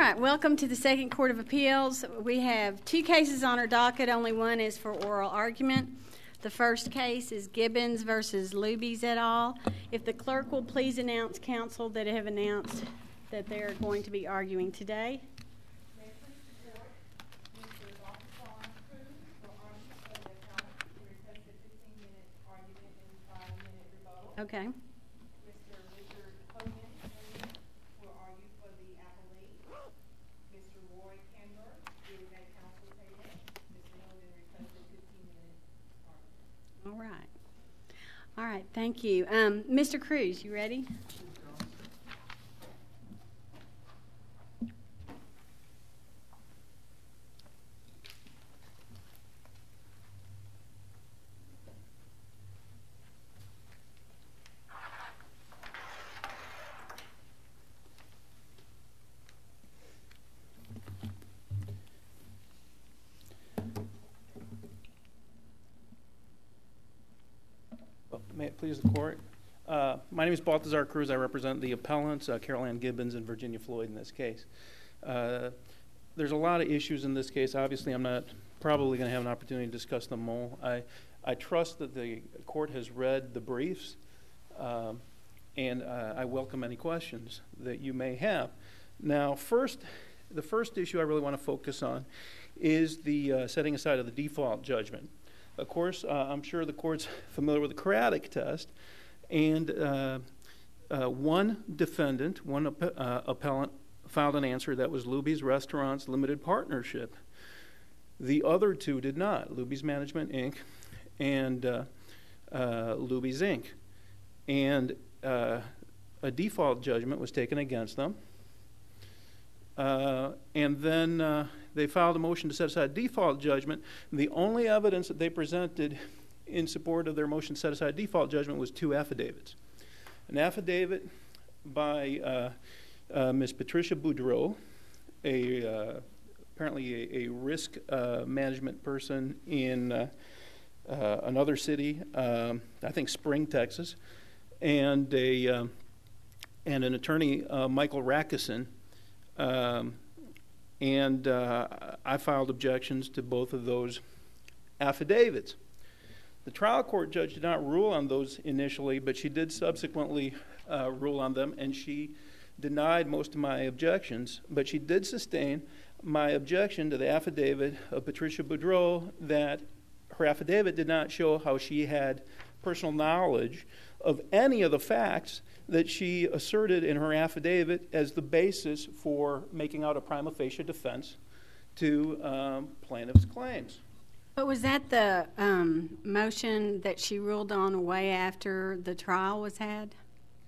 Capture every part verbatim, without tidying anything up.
right, welcome to the Second Court of Appeals. We have two cases on our docket. Only one is for oral argument. The first case is Gibbons versus Lubies et al. If the clerk will please announce counsel that have announced that they're going to be arguing today. Okay. Mister Richard Hogan will argue for the appellate. Mister Roy Kimber is at counsel table. Mister Hogan requested fifteen minutes argument. All right. All right, thank you. Um, Mister Cruz, you ready? May it please the court. Uh, my name is Balthazar Cruz. I represent the appellants, uh, Carol Ann Gibbons and Virginia Floyd in this case. Uh, there's a lot of issues in this case. Obviously, I'm not probably going to have an opportunity to discuss them all. I, I trust that the court has read the briefs, um, and uh, I welcome any questions that you may have. Now, first, the first issue I really want to focus on is the uh, setting aside of the default judgment. Of course, uh, I'm sure the court's familiar with the Craddock test, and uh, uh, one defendant, one app- uh, appellant, filed an answer that was Luby's Restaurants Limited Partnership. The other two did not, Luby's Management, Incorporated and uh, uh, Luby's, Incorporated And uh, a default judgment was taken against them. Uh, and then uh, they filed a motion to set aside default judgment. And the only evidence that they presented in support of their motion to set aside default judgment was two affidavits. An affidavit by uh, uh, Miz Patricia Boudreau, a, uh, apparently a, a risk uh, management person in uh, uh, another city, um, I think Spring, Texas, and, a, uh, and an attorney, uh, Michael Rackison. Um, and uh, I filed objections to both of those affidavits. The trial court judge did not rule on those initially, but she did subsequently uh, rule on them, and she denied most of my objections, but she did sustain my objection to the affidavit of Patricia Boudreau that her affidavit did not show how she had personal knowledge of any of the facts that she asserted in her affidavit as the basis for making out a prima facie defense to um, plaintiff's claims. But was that the um, motion that she ruled on way after the trial was had?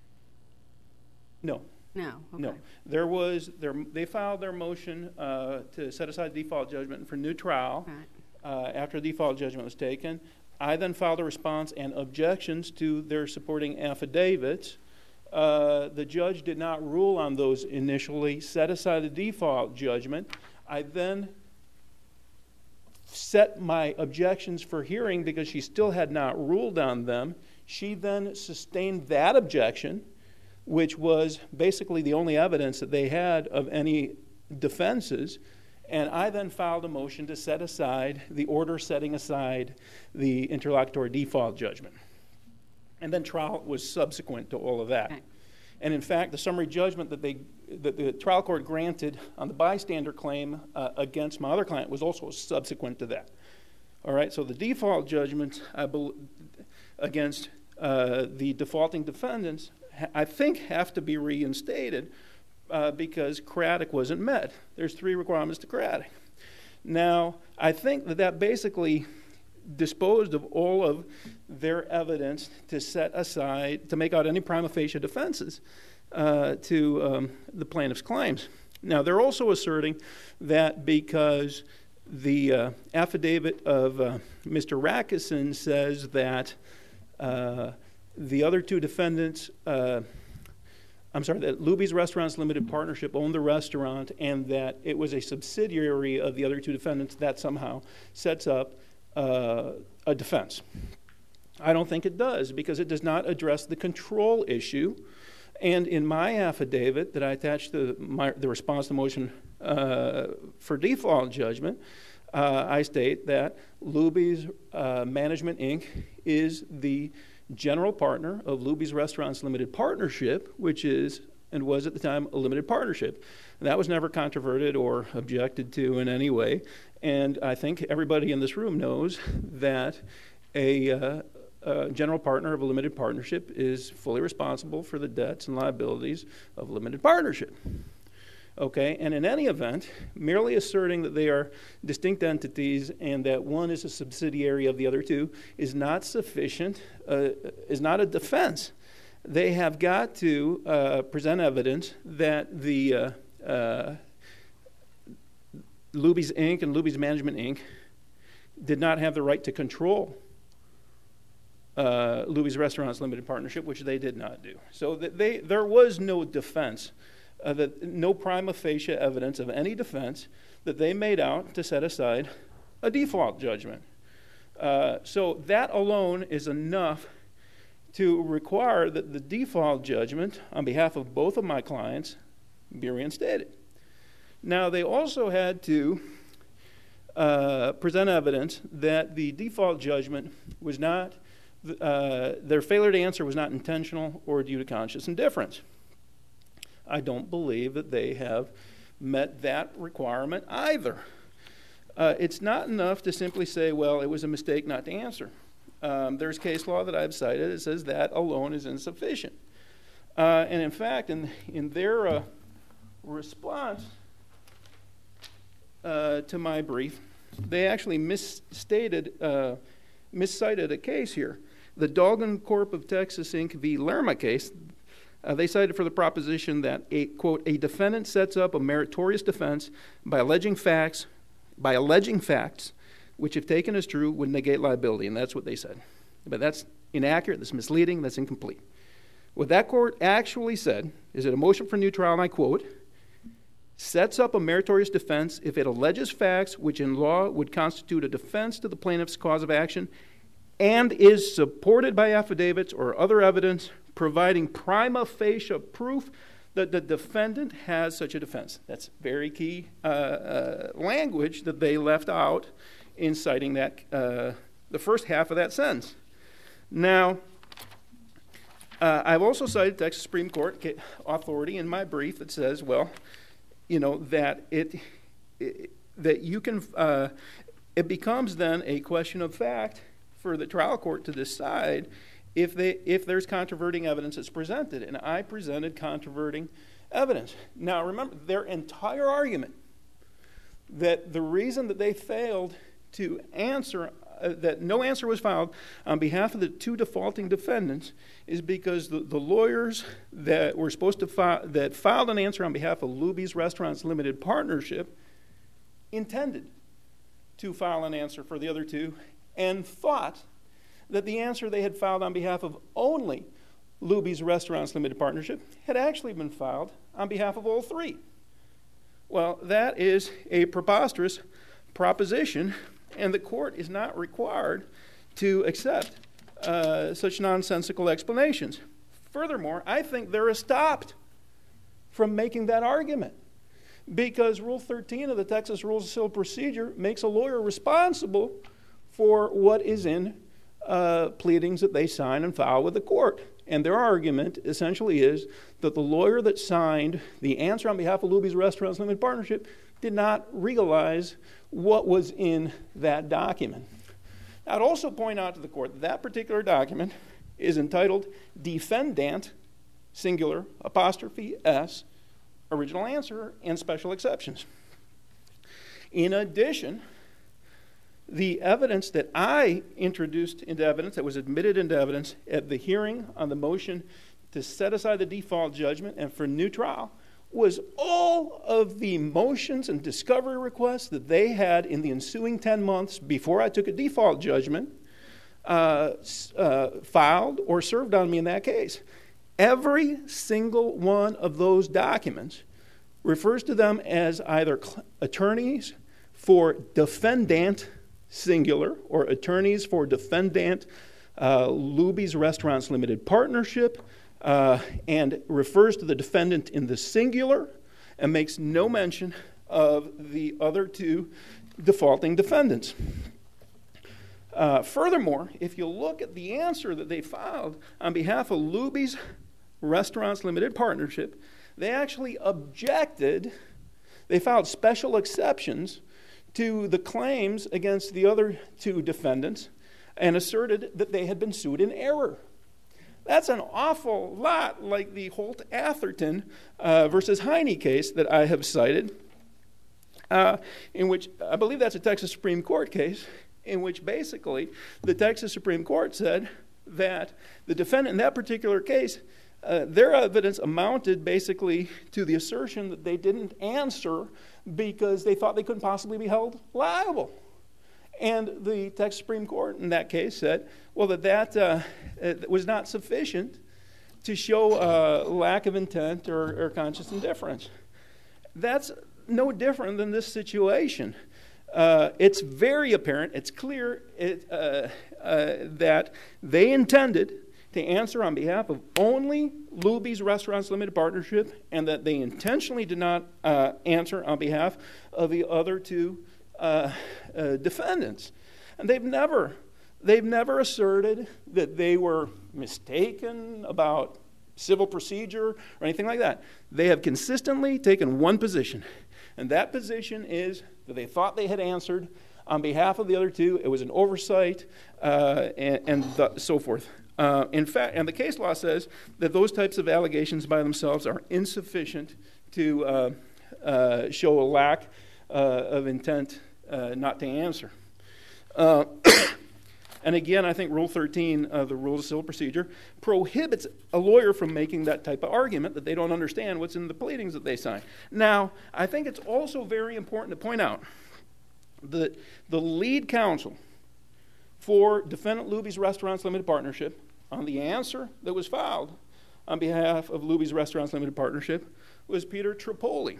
No. No. Okay. No. There was, their, they filed their motion uh, to set aside default judgment for new trial Right. uh, after the default judgment was taken. I then filed a response and objections to their supporting affidavits. Uh, the judge did not rule on those initially, set aside the default judgment. I then set my objections for hearing because she still had not ruled on them. She then sustained that objection, which was basically the only evidence that they had of any defenses. And I then filed a motion to set aside the order setting aside the interlocutory default judgment. And then trial was subsequent to all of that. Okay. And in fact, the summary judgment that, they, that the trial court granted on the bystander claim uh, against my other client was also subsequent to that. All right, so the default judgments I be, against uh, the defaulting defendants, I think, have to be reinstated uh, because Craddock wasn't met. There's three requirements to Craddock. Now, I think that that basically disposed of all of their evidence to set aside, to make out any prima facie defenses uh, to um, the plaintiff's claims. Now, they're also asserting that because the uh, affidavit of uh, Mister Rackison says that uh, the other two defendants, uh, I'm sorry, that Luby's Restaurants Limited Partnership owned the restaurant and that it was a subsidiary of the other two defendants, that somehow sets up Uh, a defense. I don't think it does because it does not address the control issue. And in my affidavit that I attached to my, the response to the motion uh, for default judgment, uh, I state that Luby's uh, Management, Incorporated is the general partner of Luby's Restaurants Limited Partnership, which is and was at the time a limited partnership. And that was never controverted or objected to in any way. And I think everybody in this room knows that a, uh, a general partner of a limited partnership is fully responsible for the debts and liabilities of a limited partnership. Okay, and in any event, merely asserting that they are distinct entities and that one is a subsidiary of the other two is not sufficient, uh, is not a defense. They have got to uh, present evidence that the uh, uh, Luby's Incorporated and Luby's Management, Incorporated did not have the right to control uh, Luby's Restaurants Limited Partnership, which they did not do. So that they, there was no defense. Uh, that no prima facie evidence of any defense that they made out to set aside a default judgment. Uh, so that alone is enough to require that the default judgment on behalf of both of my clients be reinstated. Now, they also had to uh, present evidence that the default judgment was not, uh, their failure to answer was not intentional or due to conscious indifference. I don't believe that they have met that requirement either. Uh, it's not enough to simply say, well, it was a mistake not to answer. Um, there's case law that I've cited that says that alone is insufficient. Uh, and in fact, in, in their uh, response uh, to my brief, they actually misstated, uh, miscited a case here. The Dolgan Corp of Texas, Incorporated v. Lerma case. Uh, they cited for the proposition that, a, quote, a defendant sets up a meritorious defense by alleging facts, by alleging facts, which if taken as true would negate liability, and that's what they said. But that's inaccurate, that's misleading, that's incomplete. What that court actually said is that a motion for new trial, and I quote, sets up a meritorious defense if it alleges facts which in law would constitute a defense to the plaintiff's cause of action and is supported by affidavits or other evidence providing prima facie proof that the defendant has such a defense. That's very key uh, uh, language that they left out in citing that, uh, the first half of that sentence. Now, uh, I've also cited Texas Supreme Court authority in my brief that says, well, you know, that it, it that you can, uh, it becomes then a question of fact for the trial court to decide if they if there's controverting evidence that's presented. And I presented controverting evidence. Now remember, their entire argument that the reason that they failed to answer, uh, that no answer was filed on behalf of the two defaulting defendants is because the, the lawyers that were supposed to file, that filed an answer on behalf of Luby's Restaurants Limited Partnership intended to file an answer for the other two and thought that the answer they had filed on behalf of only Luby's Restaurants Limited Partnership had actually been filed on behalf of all three. Well, that is a preposterous proposition, and the court is not required to accept uh, such nonsensical explanations. Furthermore, I think they're stopped from making that argument because Rule thirteen of the Texas Rules of Civil Procedure makes a lawyer responsible for what is in uh, pleadings that they sign and file with the court. And their argument essentially is that the lawyer that signed the answer on behalf of Luby's Restaurants Limited Partnership did not realize what was in that document. I'd also point out to the court that that particular document is entitled Defendant, singular, apostrophe S, original answer, and special exceptions. In addition, the evidence that I introduced into evidence, that was admitted into evidence at the hearing on the motion to set aside the default judgment and for new trial, was all of the motions and discovery requests that they had in the ensuing ten months before I took a default judgment uh, uh, filed or served on me in that case. Every single one of those documents refers to them as either cl- attorneys for defendant, singular, or attorneys for defendant uh, Luby's Restaurants Limited Partnership, uh, and refers to the defendant in the singular and makes no mention of the other two defaulting defendants. Uh, furthermore, if you look at the answer that they filed on behalf of Luby's Restaurants Limited Partnership, they actually objected. They filed special exceptions to the claims against the other two defendants and asserted that they had been sued in error. That's an awful lot like the Holt-Atherton uh, versus Heine case that I have cited, uh, in which I believe that's a Texas Supreme Court case, in which basically the Texas Supreme Court said that the defendant in that particular case, uh, their evidence amounted basically to the assertion that they didn't answer because they thought they couldn't possibly be held liable. And the Texas Supreme Court in that case said, well, that that uh, was not sufficient to show uh, lack of intent or, or conscious indifference. That's no different than this situation. Uh, it's very apparent, it's clear it, uh, uh, that they intended to answer on behalf of only Luby's Restaurants Limited Partnership, and that they intentionally did not uh, answer on behalf of the other two uh, uh, defendants. And they've never, they've never asserted that they were mistaken about civil procedure or anything like that. They have consistently taken one position, and that position is that they thought they had answered on behalf of the other two. It was an oversight, uh, and, and the, so forth. Uh, in fact, and the case law says that those types of allegations by themselves are insufficient to uh, uh, show a lack uh, of intent uh, not to answer. Uh, and again, I think Rule thirteen of the Rules of Civil Procedure prohibits a lawyer from making that type of argument that they don't understand what's in the pleadings that they sign. Now, I think it's also very important to point out that the lead counsel for Defendant Luby's Restaurants Limited Partnership on the answer that was filed on behalf of Luby's Restaurants Limited Partnership was Peter Tripoli,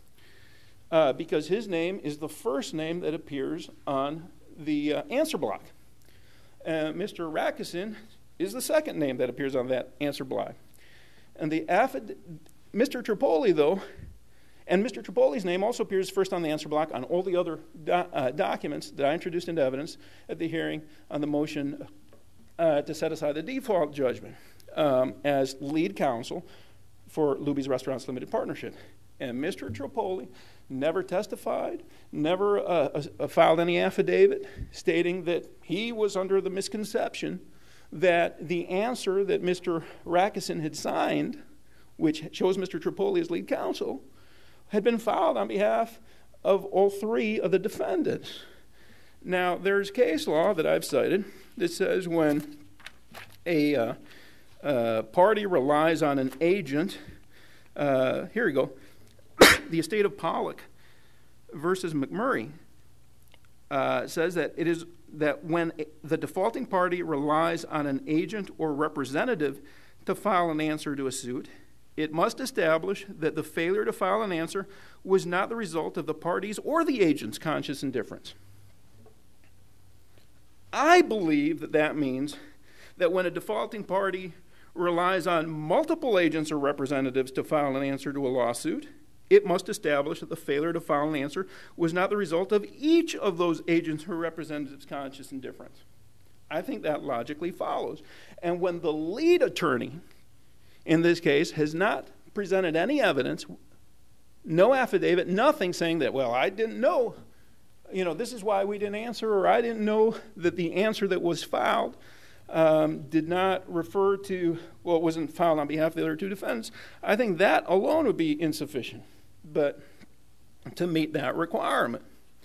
uh, because his name is the first name that appears on the uh, answer block. Uh, Mister Rakusin is the second name that appears on that answer block. And the affid- Mister Tripoli, though, and Mister Tripoli's name also appears first on the answer block on all the other do- uh, documents that I introduced into evidence at the hearing on the motion uh, to set aside the default judgment um, as lead counsel for Luby's Restaurants Limited Partnership. And Mister Tripoli never testified, never uh, uh, filed any affidavit stating that he was under the misconception that the answer that Mister Rakusin had signed, which shows Mister Tripoli as lead counsel, had been filed on behalf of all three of the defendants. Now, there's case law that I've cited that says when a uh, uh, party relies on an agent, uh, here we go, the estate of Pollock versus McMurray uh, says that it is that when the defaulting party relies on an agent or representative to file an answer to a suit, it must establish that the failure to file an answer was not the result of the party's or the agent's conscious indifference. I believe that that means that when a defaulting party relies on multiple agents or representatives to file an answer to a lawsuit, it must establish that the failure to file an answer was not the result of each of those agents or representatives' conscious indifference. I think that logically follows. And when the lead attorney in this case has not presented any evidence, no affidavit, nothing saying that, well, I didn't know, you know, this is why we didn't answer, or I didn't know that the answer that was filed um, did not refer to, well, it wasn't filed on behalf of the other two defendants, I think that alone would be insufficient, but to meet that requirement.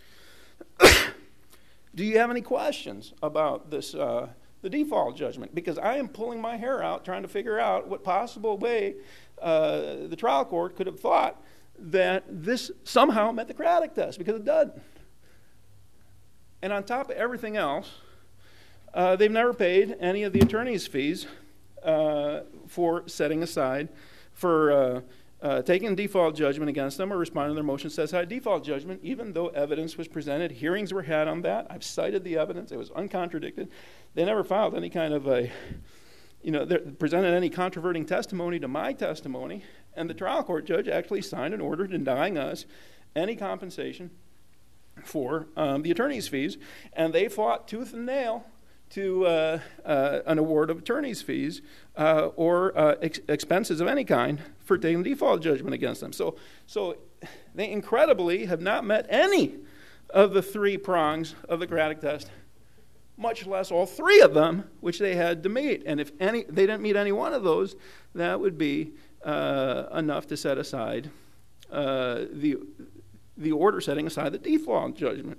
Do you have any questions about this uh, the default judgment? Because I am pulling my hair out trying to figure out what possible way uh, the trial court could have thought that this somehow met the Craddock test, because it doesn't. And on top of everything else, uh, they've never paid any of the attorney's fees uh, for setting aside, for uh, uh, taking default judgment against them or responding to their motion to set aside default judgment, even though evidence was presented, hearings were had on that. I've cited the evidence. It was uncontradicted. They never filed any kind of a, you know, presented any controverting testimony to my testimony, and the trial court judge actually signed an order denying us any compensation for um, the attorney's fees, and they fought tooth and nail to uh, uh, an award of attorney's fees uh, or uh, ex- expenses of any kind for taking default judgment against them. So, so they incredibly have not met any of the three prongs of the Craddock test, much less all three of them, which they had to meet. And if any, they didn't meet any one of those, that would be uh, enough to set aside uh, the the order setting aside the default judgment.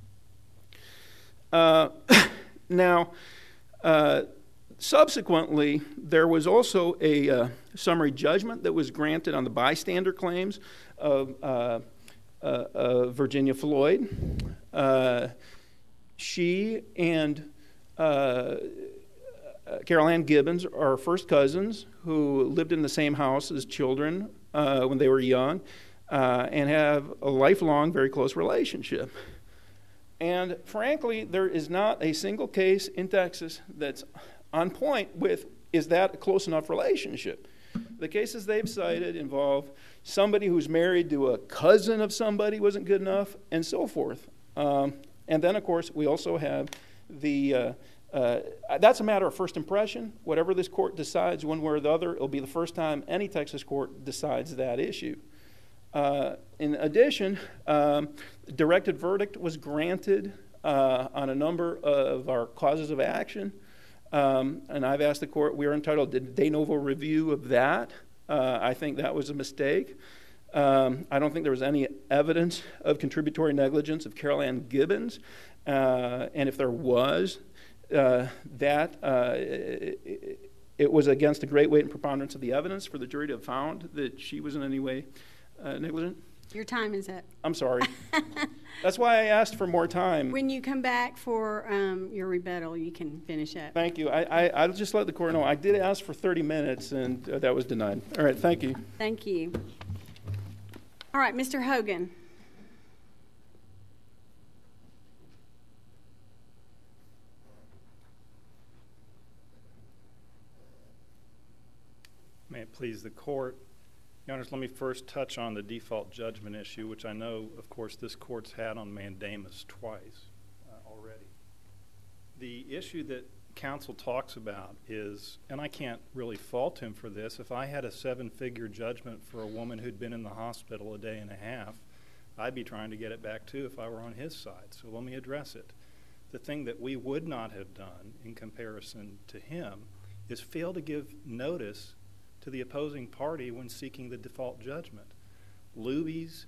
Uh, now, uh, subsequently, there was also a uh, summary judgment that was granted on the bystander claims of uh, uh, uh, Virginia Floyd. Uh, she and uh, Carol Ann Gibbons are first cousins who lived in the same house as children uh, when they were young. Uh, and have a lifelong, very close relationship. And frankly, there is not a single case in Texas that's on point with, is that a close enough relationship? The cases they've cited involve somebody who's married to a cousin of somebody wasn't good enough, and so forth. Um, and then, of course, we also have the, uh, uh, that's a matter of first impression. Whatever this court decides, one way or the other, it'll be the first time any Texas court decides that issue. Uh, in addition, um, directed verdict was granted uh, on a number of our causes of action, um, and I've asked the court, we are entitled to de novo review of that. Uh, I think that was a mistake. Um, I don't think there was any evidence of contributory negligence of Carol Ann Gibbons, uh, and if there was, uh, that uh, it, it was against the great weight and preponderance of the evidence for the jury to have found that she was in any way Uh, negligent? Your time is up. I'm sorry. That's why I asked for more time. When you come back for um, your rebuttal, you can finish up. Thank you. I, I, I'll just let the court know. I did ask for thirty minutes, and uh, that was denied. All right, thank you. Thank you. All right, Mister Hogan. May it please the court. Your Honors, let me first touch on the default judgment issue, which I know, of course, this court's had on mandamus twice uh, already. The issue that counsel talks about is, and I can't really fault him for this, if I had a seven-figure judgment for a woman who'd been in the hospital a day and a half, I'd be trying to get it back too if I were on his side. So let me address it. The thing that we would not have done in comparison to him is fail to give notice to the opposing party when seeking the default judgment. Luby's,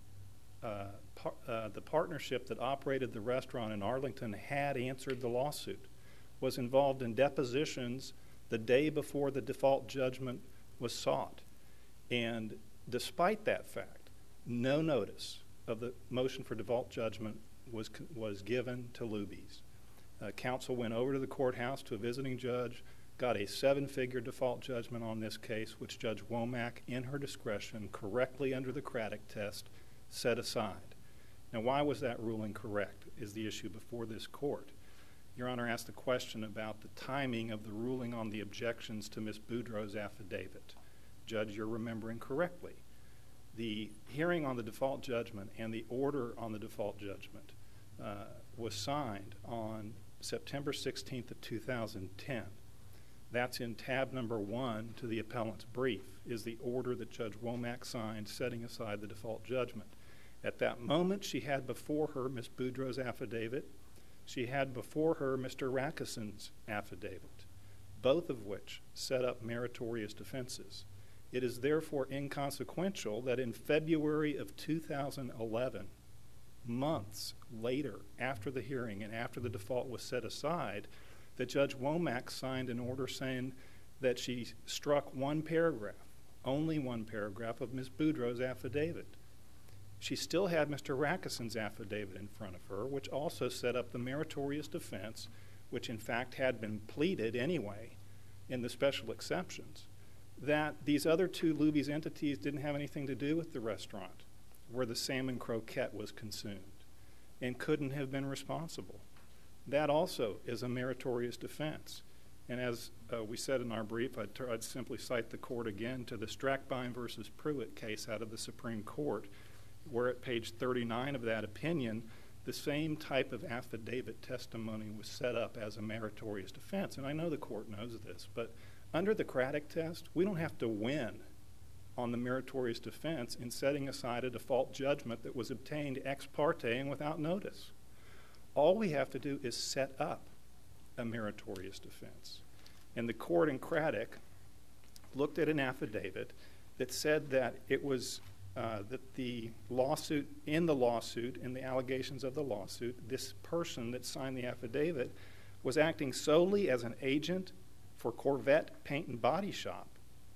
uh, par uh, the partnership that operated the restaurant in Arlington had answered the lawsuit, was involved in depositions the day before the default judgment was sought. And despite that fact, no notice of the motion for default judgment was, was given to Luby's. Uh, counsel went over to the courthouse to a visiting judge, got a seven-figure default judgment on this case, which Judge Womack, in her discretion, correctly under the Craddock test, set aside. Now, why was that ruling correct is the issue before this court. Your Honor asked a question about the timing of the ruling on the objections to Miz Boudreaux's affidavit. Judge, you're remembering correctly. The hearing on the default judgment and the order on the default judgment uh, was signed on September sixteenth of two thousand ten. That's in tab number one to the appellant's brief, is the order that Judge Womack signed setting aside the default judgment. At that moment, she had before her Miz Boudreaux's affidavit. She had before her Mister Rakeson's affidavit, both of which set up meritorious defenses. It is therefore inconsequential that in February of two thousand eleven, months later, after the hearing and after the default was set aside, that Judge Womack signed an order saying that she struck one paragraph, only one paragraph of Miz Boudreaux's affidavit. She still had Mister Rakeson's affidavit in front of her, which also set up the meritorious defense, which in fact had been pleaded anyway in the special exceptions, that these other two Luby's entities didn't have anything to do with the restaurant where the salmon croquette was consumed and couldn't have been responsible. That also is a meritorious defense. And as uh, we said in our brief, I'd, I'd simply cite the court again to the Strackbine versus Pruitt case out of the Supreme Court, where at page thirty-nine of that opinion, the same type of affidavit testimony was set up as a meritorious defense. And I know the court knows this, but under the Craddock test, we don't have to win on the meritorious defense in setting aside a default judgment that was obtained ex parte and without notice. All we have to do is set up a meritorious defense. And the court in Craddock looked at an affidavit that said that it was uh, that the lawsuit, in the lawsuit, in the allegations of the lawsuit, this person that signed the affidavit was acting solely as an agent for Corvette Paint and Body Shop,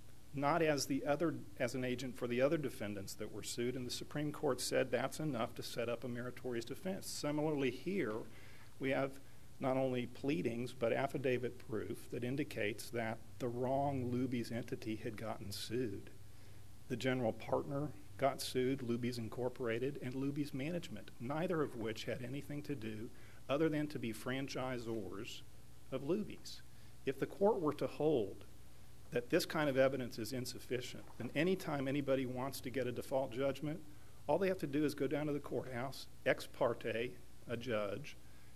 not as the other as an agent for the other defendants that were sued, and the Supreme Court said that's enough to set up a meritorious defense. Similarly here, we have not only pleadings but affidavit proof that indicates that the wrong Luby's entity had gotten sued. The general partner got sued, Luby's Incorporated, and Luby's Management, neither of which had anything to do other than to be franchisors of Luby's. If the court were to hold that this kind of evidence is insufficient, then anytime anybody wants to get a default judgment, all they have to do is go down to the courthouse, ex parte, a judge,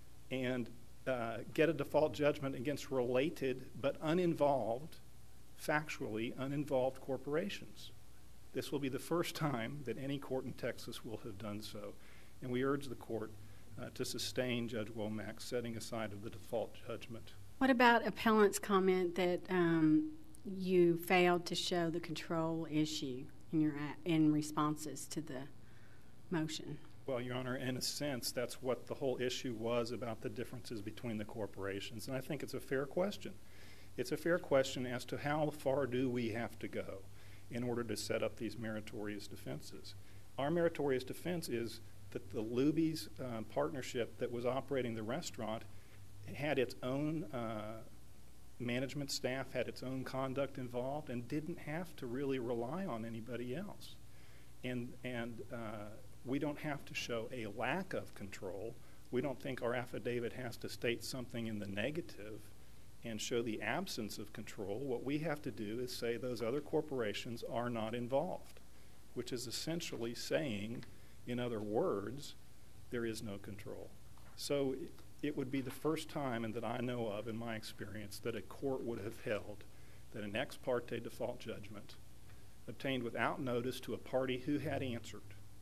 and uh, get a default judgment against related but uninvolved, factually uninvolved corporations. This will be the first time that any court in Texas will have done so, and we urge the court uh, to sustain Judge Womack's setting aside of the default judgment. What about appellant's comment that um, you failed to show the control issue in your in responses to the motion? Well, Your Honor, in a sense, that's what the whole issue was about the differences between the corporations, and I think it's a fair question. It's a fair question as to how far do we have to go in order to set up these meritorious defenses. Our meritorious defense is that the Luby's uh, partnership that was operating the restaurant had its own uh, management staff, had its own conduct involved, and didn't have to really rely on anybody else. And, and uh, we don't have to show a lack of control. We don't think our affidavit has to state something in the negative and show the absence of control. What we have to do is say those other corporations are not involved, which is essentially saying, in other words, there is no control. So it, it would be the first time, and that I know of in my experience, that a court would have held that an ex parte default judgment obtained without notice to a party who had answered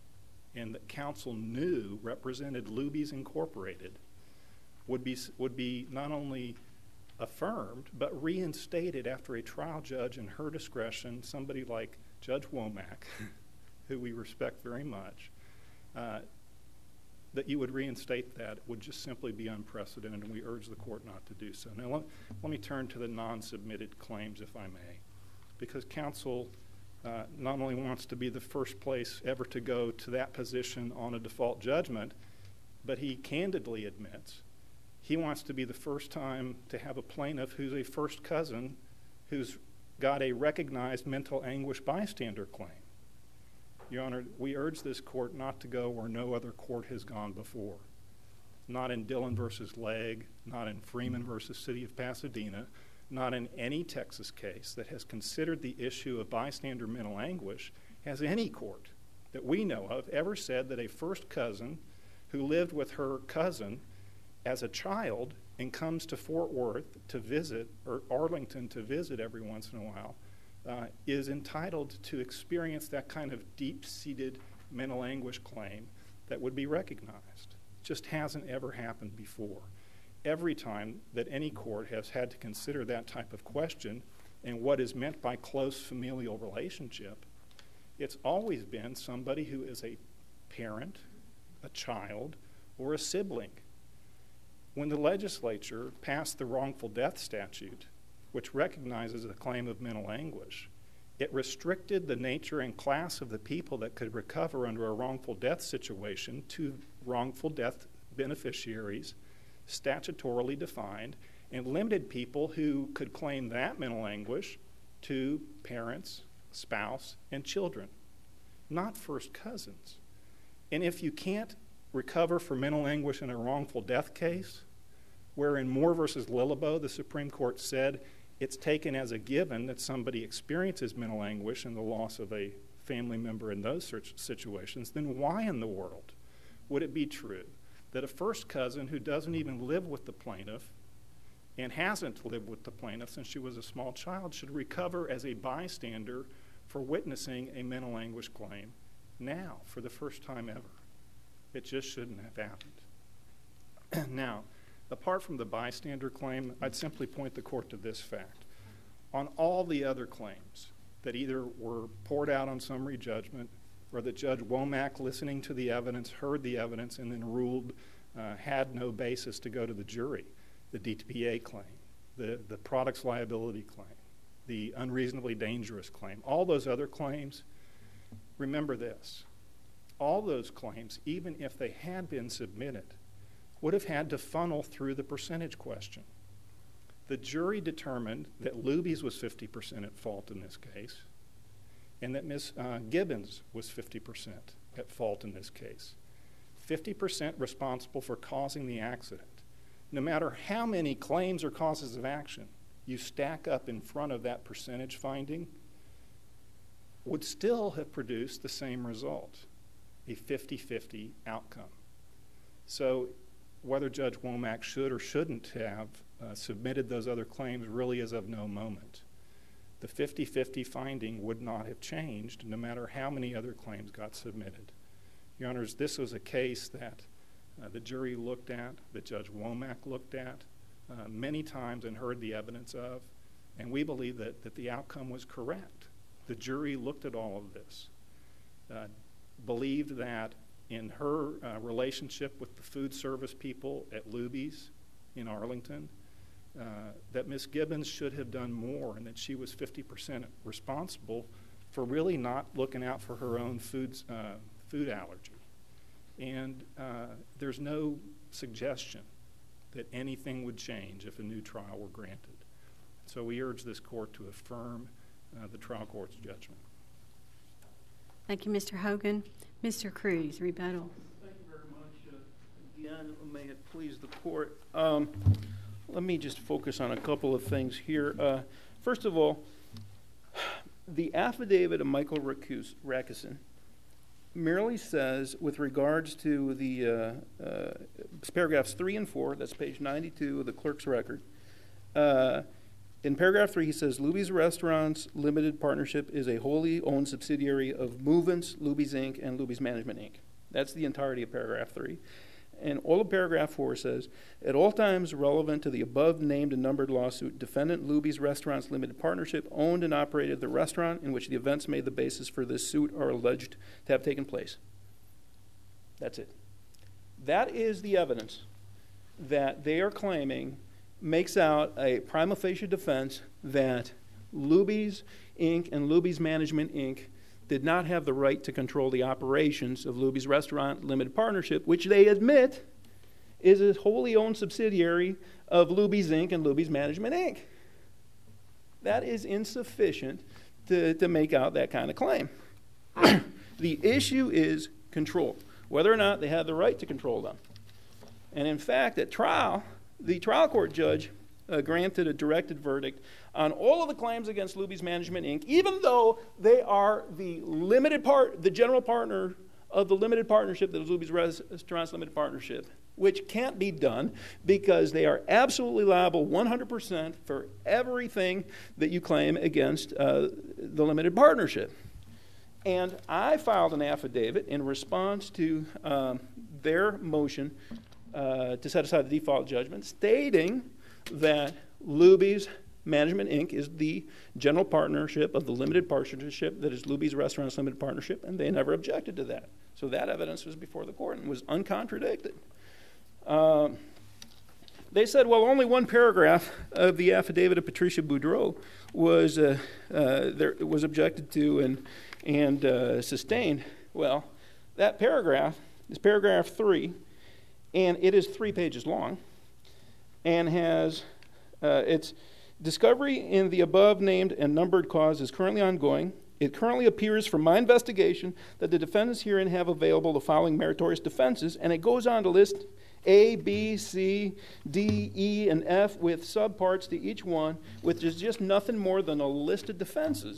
and that counsel knew represented Luby's Incorporated would be, would be not only affirmed but reinstated after a trial judge in her discretion, somebody like Judge Womack, who we respect very much, uh, that you would reinstate that would just simply be unprecedented, and we urge the court not to do so. Now let, let me turn to the non-submitted claims, if I may, because counsel uh, not only wants to be the first place ever to go to that position on a default judgment, but he candidly admits he wants to be the first time to have a plaintiff who's a first cousin who's got a recognized mental anguish bystander claim. Your Honor, we urge this court not to go where no other court has gone before. Not in Dillon versus Legg, not in Freeman versus City of Pasadena, not in any Texas case that has considered the issue of bystander mental anguish has any court that we know of ever said that a first cousin who lived with her cousin as a child and comes to Fort Worth to visit, or Arlington to visit every once in a while, uh, is entitled to experience that kind of deep-seated mental anguish claim that would be recognized. It just hasn't ever happened before. Every time that any court has had to consider that type of question and what is meant by close familial relationship, it's always been somebody who is a parent, a child, or a sibling. When the legislature passed the wrongful death statute, which recognizes the claim of mental anguish, it restricted the nature and class of the people that could recover under a wrongful death situation to wrongful death beneficiaries, statutorily defined, and limited people who could claim that mental anguish to parents, spouse, and children, not first cousins. And if you can't recover for mental anguish in a wrongful death case, where in Moore versus Lilleboe, the Supreme Court said it's taken as a given that somebody experiences mental anguish in the loss of a family member in those such situations, then why in the world would it be true that a first cousin who doesn't even live with the plaintiff and hasn't lived with the plaintiff since she was a small child should recover as a bystander for witnessing a mental anguish claim now for the first time ever? It just shouldn't have happened. Now, apart from the bystander claim, I'd simply point the court to this fact. On all the other claims that either were poured out on summary judgment or that Judge Womack, listening to the evidence, heard the evidence, and then ruled uh, had no basis to go to the jury, the D T P A claim, the, the products liability claim, the unreasonably dangerous claim, all those other claims, remember this. All those claims, even if they had been submitted, would have had to funnel through the percentage question. The jury determined that Luby's was fifty percent at fault in this case, and that Miz Uh, Gibbons was fifty percent at fault in this case. fifty percent responsible for causing the accident. No matter how many claims or causes of action you stack up in front of that percentage finding, would still have produced the same result, a fifty-fifty outcome. So whether Judge Womack should or shouldn't have uh, submitted those other claims really is of no moment. The fifty-fifty finding would not have changed no matter how many other claims got submitted. Your Honors, this was a case that uh, the jury looked at, that Judge Womack looked at uh, many times and heard the evidence of, and we believe that, that the outcome was correct. The jury looked at all of this, uh, believed that in her uh, relationship with the food service people at Luby's in Arlington, uh, that Miz Gibbons should have done more and that she was fifty percent responsible for really not looking out for her own foods, uh, food allergy. And uh, there's no suggestion that anything would change if a new trial were granted. So we urge this court to affirm uh, the trial court's judgment. Thank you, Mister Hogan. Mister Cruz, rebuttal. Thank you very much. Uh, again, may it please the court. Um, let me just focus on a couple of things here. Uh, first of all, the affidavit of Michael Rakusin merely says, with regards to the uh, uh, paragraphs three and four, that's page ninety-two of the clerk's record, uh, in paragraph three, he says, Luby's Restaurants Limited Partnership is a wholly owned subsidiary of Movens, Luby's Incorporated, and Luby's Management Incorporated. That's the entirety of paragraph three. And all of paragraph four says, at all times relevant to the above named and numbered lawsuit, defendant Luby's Restaurants Limited Partnership owned and operated the restaurant in which the events made the basis for this suit are alleged to have taken place. That's it. That is the evidence that they are claiming makes out a prima facie defense that Luby's Incorporated and Luby's Management Incorporated did not have the right to control the operations of Luby's Restaurant Limited Partnership, which they admit is a wholly owned subsidiary of Luby's Incorporated and Luby's Management Incorporated. That is insufficient to, to make out that kind of claim. The issue is control, whether or not they had the right to control them. And in fact, at trial, the trial court judge uh, granted a directed verdict on all of the claims against Luby's Management Incorporated, even though they are the limited part, the general partner of the limited partnership that is Luby's Restaurants Limited Partnership, which can't be done because they are absolutely liable one hundred percent for everything that you claim against uh, the limited partnership. And I filed an affidavit in response to um, their motion uh, to set aside the default judgment, stating that Luby's Management Incorporated is the general partnership of the limited partnership that is Luby's Restaurants Limited Partnership, and they never objected to that. So that evidence was before the court and was uncontradicted. Um, they said, well, only one paragraph of the affidavit of Patricia Boudreau was uh, uh, there was objected to and and uh, sustained. Well, that paragraph is paragraph three, and it is three pages long, and has uh, its discovery in the above named and numbered cause is currently ongoing. It currently appears from my investigation that the defendants herein have available the following meritorious defenses, and it goes on to list A, B, C, D, E, and F with subparts to each one, which is just nothing more than a list of defenses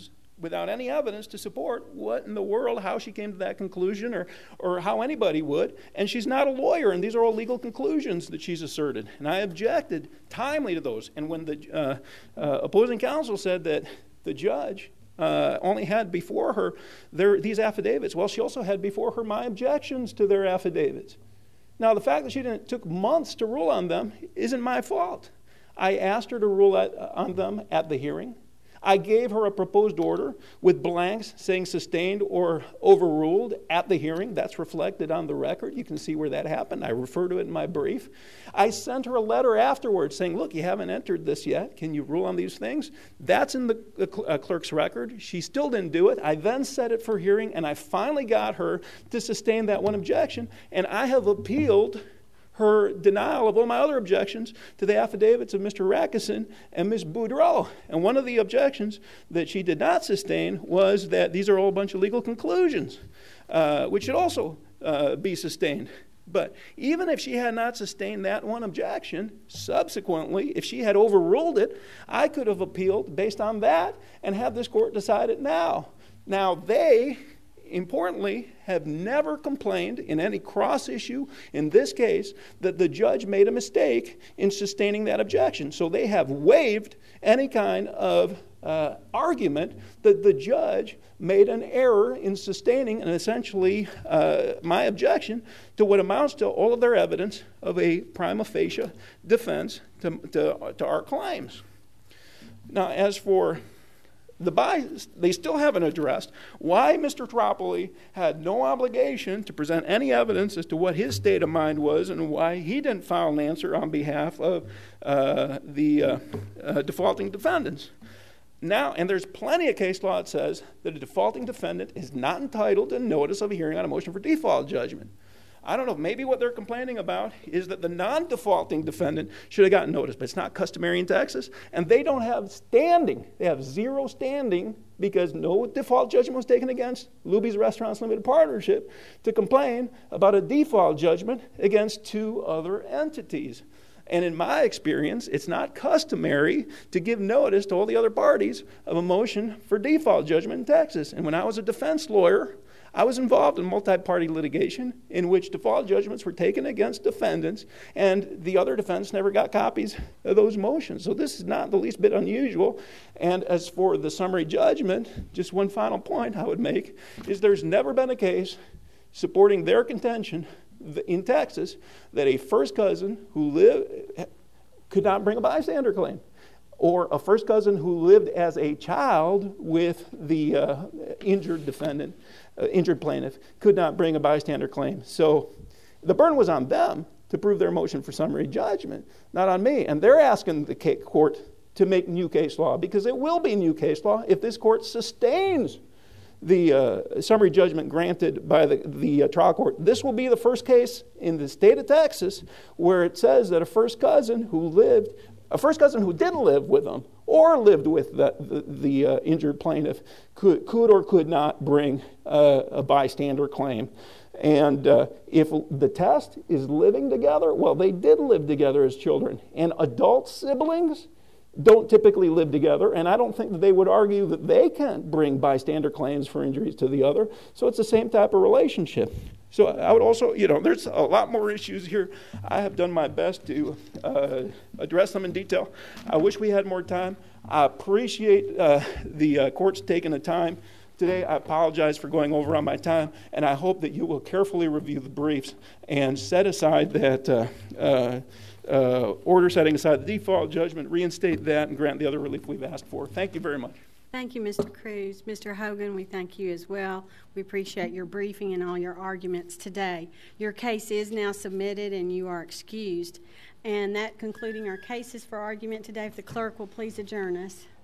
without any evidence to support what in the world, how she came to that conclusion, or, or how anybody would. And she's not a lawyer, and these are all legal conclusions that she's asserted. And I objected timely to those. And when the uh, uh, opposing counsel said that the judge uh, only had before her their, these affidavits, well, she also had before her my objections to their affidavits. Now, the fact that she didn't took months to rule on them isn't my fault. I asked her to rule at, on them at the hearing. I gave her a proposed order with blanks saying sustained or overruled at the hearing. That's reflected on the record. You can see where that happened. I refer to it in my brief. I sent her a letter afterwards saying, look, you haven't entered this yet. Can you rule on these things? That's in the uh, clerk's record. She still didn't do it. I then set it for hearing, and I finally got her to sustain that one objection, and I have appealed her denial of all my other objections to the affidavits of Mister Rackison and Miz Boudreau. And one of the objections that she did not sustain was that these are all a bunch of legal conclusions, uh, which should also uh, be sustained. But even if she had not sustained that one objection, subsequently, if she had overruled it, I could have appealed based on that and have this court decide it now. Now, they, importantly, have never complained in any cross issue in this case that the judge made a mistake in sustaining that objection. So they have waived any kind of uh, argument that the judge made an error in sustaining and essentially uh, my objection to what amounts to all of their evidence of a prima facie defense to, to, to our claims. Now, as for the bias, they still haven't addressed why Mister Tropoli had no obligation to present any evidence as to what his state of mind was and why he didn't file an answer on behalf of uh, the uh, uh, defaulting defendants. Now, and there's plenty of case law that says that a defaulting defendant is not entitled to notice of a hearing on a motion for default judgment. I don't know, maybe what they're complaining about is that the non-defaulting defendant should have gotten notice, but it's not customary in Texas, and they don't have standing. They have zero standing because no default judgment was taken against Luby's Restaurants Limited Partnership to complain about a default judgment against two other entities. And in my experience, it's not customary to give notice to all the other parties of a motion for default judgment in Texas. And when I was a defense lawyer, I was involved in multi-party litigation in which default judgments were taken against defendants, and the other defendants never got copies of those motions. So this is not the least bit unusual. And as for the summary judgment, just one final point I would make is there's never been a case supporting their contention in Texas that a first cousin who lived could not bring a bystander claim, or a first cousin who lived as a child with the uh, injured defendant, uh, injured plaintiff, could not bring a bystander claim. So the burden was on them to prove their motion for summary judgment, not on me. And they're asking the court to make new case law, because it will be new case law if this court sustains the uh, summary judgment granted by the, the uh, trial court. This will be the first case in the state of Texas where it says that a first cousin who lived A first cousin who didn't live with them or lived with the, the, the uh, injured plaintiff could, could or could not bring uh, a bystander claim. And uh, if the test is living together, well, they did live together as children. And adult siblings don't typically live together, and I don't think that they would argue that they can't bring bystander claims for injuries to the other. So it's the same type of relationship. So I would also, you know, there's a lot more issues here. I have done my best to uh, address them in detail. I wish we had more time. I appreciate uh, the uh, courts taking the time today. I apologize for going over on my time, and I hope that you will carefully review the briefs and set aside that uh, uh, uh, order setting aside the default judgment, reinstate that, and grant the other relief we've asked for. Thank you very much. Thank you, Mister Cruz. Mister Hogan, we thank you as well. We appreciate your briefing and all your arguments today. Your case is now submitted and you are excused. And that concluding our cases for argument today, if the clerk will please adjourn us.